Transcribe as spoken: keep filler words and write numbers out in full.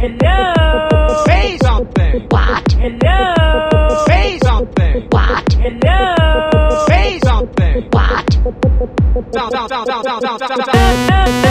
Hello. Say something. What? Hello. Say something. What? Hello. Say something. What? Sound, sound, sound, sound, sound, sound, sound.